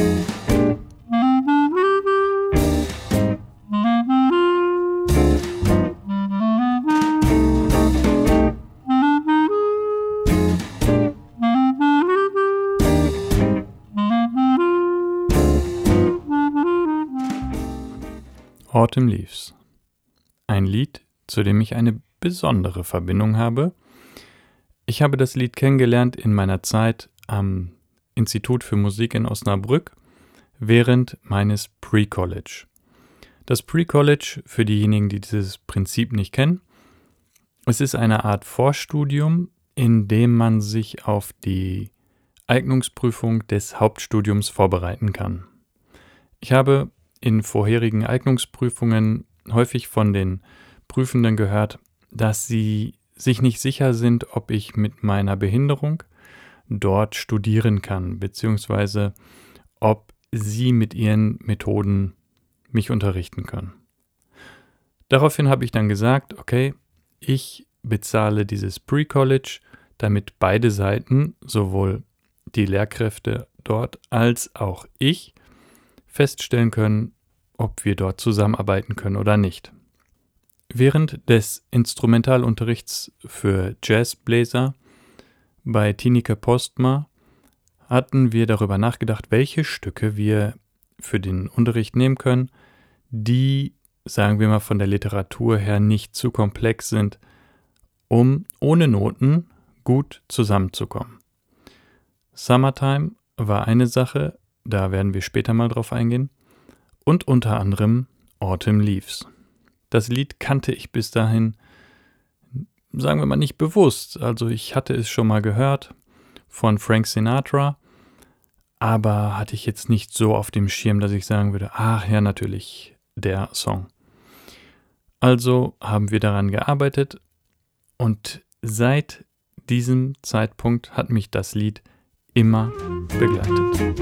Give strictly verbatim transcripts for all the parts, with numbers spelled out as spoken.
Autumn Leaves. Ein Lied, zu dem ich eine besondere Verbindung habe. Ich habe das Lied kennengelernt in meiner Zeit am Institut für Musik in Osnabrück während meines Pre-College. Das Pre-College, für diejenigen, die dieses Prinzip nicht kennen, es ist eine Art Vorstudium, in dem man sich auf die Eignungsprüfung des Hauptstudiums vorbereiten kann. Ich habe in vorherigen Eignungsprüfungen häufig von den Prüfenden gehört, dass sie sich nicht sicher sind, ob ich mit meiner Behinderung dort studieren kann, beziehungsweise ob sie mit ihren Methoden mich unterrichten können. Daraufhin habe ich dann gesagt, okay, ich bezahle dieses Pre-College, damit beide Seiten, sowohl die Lehrkräfte dort als auch ich, feststellen können, ob wir dort zusammenarbeiten können oder nicht. Während des Instrumentalunterrichts für Jazzbläser bei Tineke Postma hatten wir darüber nachgedacht, welche Stücke wir für den Unterricht nehmen können, die, sagen wir mal, von der Literatur her nicht zu komplex sind, um ohne Noten gut zusammenzukommen. Summertime war eine Sache, da werden wir später mal drauf eingehen, und unter anderem Autumn Leaves. Das Lied kannte ich bis dahin, sagen wir mal, nicht bewusst. Also ich hatte es schon mal gehört von Frank Sinatra, aber hatte ich jetzt nicht so auf dem Schirm, dass ich sagen würde, ach ja, natürlich, der Song. Also haben wir daran gearbeitet und seit diesem Zeitpunkt hat mich das Lied immer begleitet.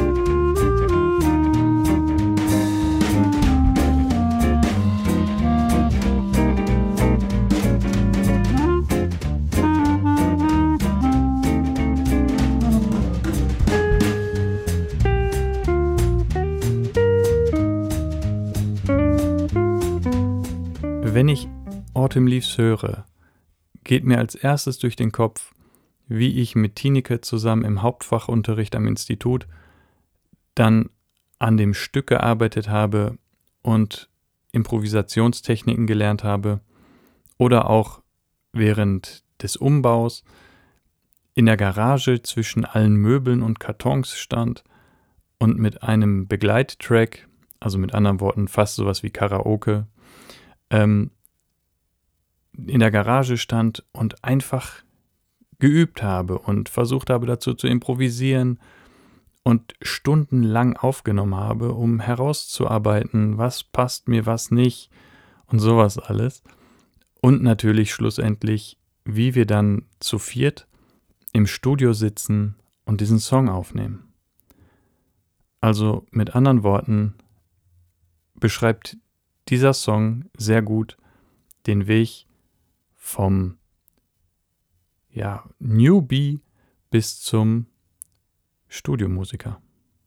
Wenn ich Autumn Leaves höre, geht mir als erstes durch den Kopf, wie ich mit Tineke zusammen im Hauptfachunterricht am Institut dann an dem Stück gearbeitet habe und Improvisationstechniken gelernt habe oder auch während des Umbaus in der Garage zwischen allen Möbeln und Kartons stand und mit einem Begleittrack, also mit anderen Worten fast sowas wie Karaoke, ähm, in der Garage stand und einfach geübt habe und versucht habe dazu zu improvisieren und stundenlang aufgenommen habe, um herauszuarbeiten, was passt mir, was nicht und sowas alles. Und natürlich schlussendlich, wie wir dann zu viert im Studio sitzen und diesen Song aufnehmen. Also mit anderen Worten beschreibt dieser Song sehr gut den Weg vom ja, Newbie bis zum Studiomusiker.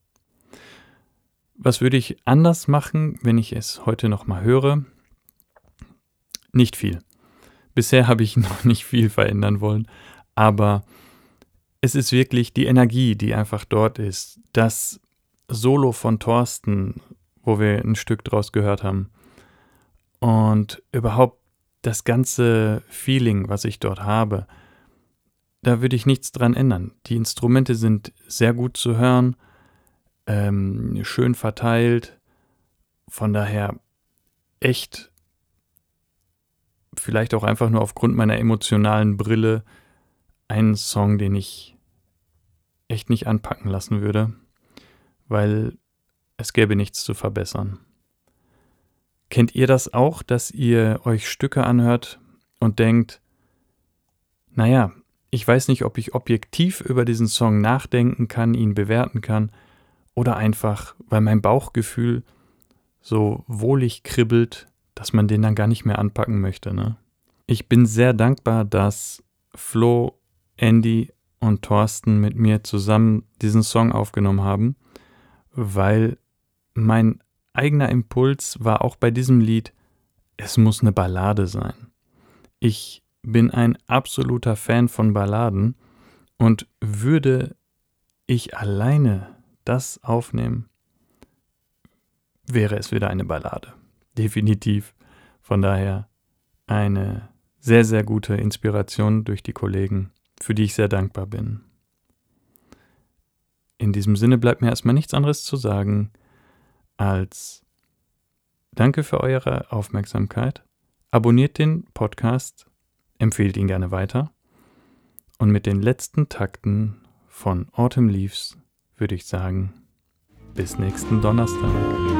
Was würde ich anders machen, wenn ich es heute nochmal höre? Nicht viel. Bisher habe ich noch nicht viel verändern wollen, aber es ist wirklich die Energie, die einfach dort ist. Das Solo von Thorsten, wo wir ein Stück draus gehört haben, und überhaupt das ganze Feeling, was ich dort habe, da würde ich nichts dran ändern. Die Instrumente sind sehr gut zu hören, ähm, schön verteilt, von daher echt, vielleicht auch einfach nur aufgrund meiner emotionalen Brille, ein Song, den ich echt nicht anpacken lassen würde, weil es gäbe nichts zu verbessern. Kennt ihr das auch, dass ihr euch Stücke anhört und denkt, naja, ich weiß nicht, ob ich objektiv über diesen Song nachdenken kann, ihn bewerten kann, oder einfach, weil mein Bauchgefühl so wohlig kribbelt, dass man den dann gar nicht mehr anpacken möchte, ne? Ich bin sehr dankbar, dass Flo, Andy und Thorsten mit mir zusammen diesen Song aufgenommen haben, weil mein eigener Impuls war auch bei diesem Lied, es muss eine Ballade sein. Ich bin ein absoluter Fan von Balladen und würde ich alleine das aufnehmen, wäre es wieder eine Ballade. Definitiv. Von daher eine sehr, sehr gute Inspiration durch die Kollegen, für die ich sehr dankbar bin. In diesem Sinne bleibt mir erstmal nichts anderes zu sagen als danke für eure Aufmerksamkeit. Abonniert den Podcast, empfehlt ihn gerne weiter. Und mit den letzten Takten von Autumn Leaves würde ich sagen, bis nächsten Donnerstag.